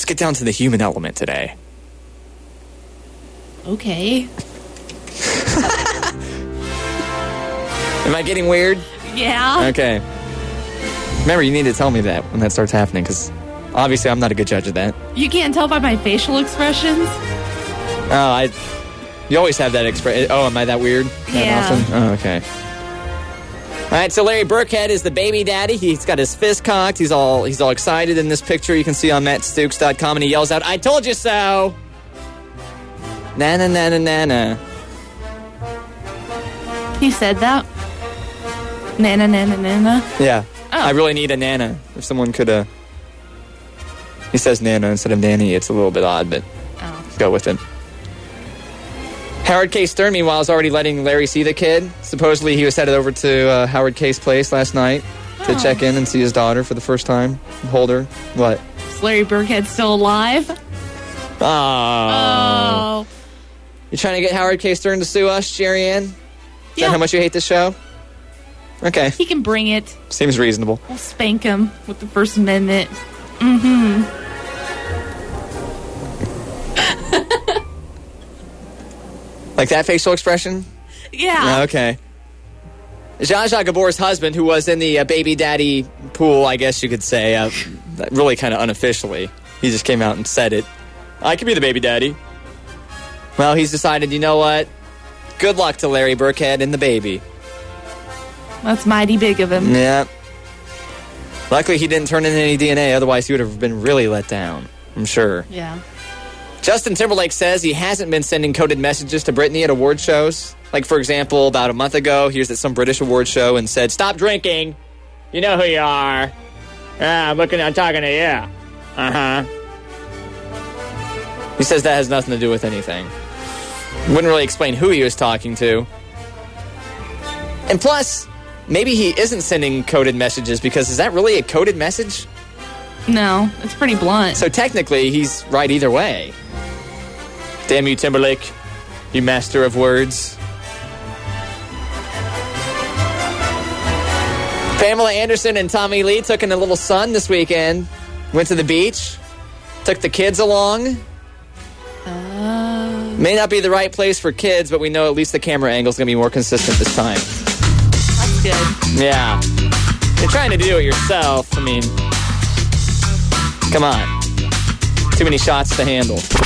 get down to the human element today. Okay. Am I getting weird? Yeah. Okay. Remember, you need to tell me that when that starts happening, because obviously I'm not a good judge of that. You can't tell by my facial expressions? Oh, you always have that expression. Oh, am I that weird? Yeah. Often? Oh, okay. All right, so Larry Burkhead is the baby daddy. He's got his fist cocked. He's all excited in this picture you can see on mattstukes.com, and he yells out, "I told you so!" Nana, nana, nana. He said that? Nana, nana, nana? Yeah. Oh. I really need a nana. If someone could, he says nana instead of nanny. It's a little bit odd, but let's go with it. Howard K. Stern, meanwhile, is already letting Larry see the kid. Supposedly, he was headed over to Howard K.'s place last night to check in and see his daughter for the first time. Hold her. What? Is Larry Burkhead still alive? Oh. You trying to get Howard K. Stern to sue us, Jerry Ann? Is that how much you hate this show? Okay. He can bring it. Seems reasonable. We'll spank him with the First Amendment. Mm-hmm. Like that facial expression? Yeah. Okay. Zsa Zsa Gabor's husband, who was in the baby daddy pool, I guess you could say, really kind of unofficially. He just came out and said it. I could be the baby daddy. Well, he's decided, you know what? Good luck to Larry Burkhead and the baby. That's mighty big of him. Yeah. Luckily, he didn't turn in any DNA. Otherwise, he would have been really let down, I'm sure. Yeah. Justin Timberlake says he hasn't been sending coded messages to Britney at award shows. Like, for example, about a month ago, he was at some British award show and said, "Stop drinking. You know who you are. I'm talking to you." Uh-huh. He says that has nothing to do with anything. Wouldn't really explain who he was talking to. And plus, maybe he isn't sending coded messages, because is that really a coded message? No, it's pretty blunt. So technically, he's right either way. Damn you, Timberlake. You master of words. Pamela Anderson and Tommy Lee took in a little sun this weekend. Went to the beach. Took the kids along. May not be the right place for kids, but we know at least the camera angle's going to be more consistent this time. That's good. Yeah. You're trying to do it yourself. I mean, come on. Too many shots to handle.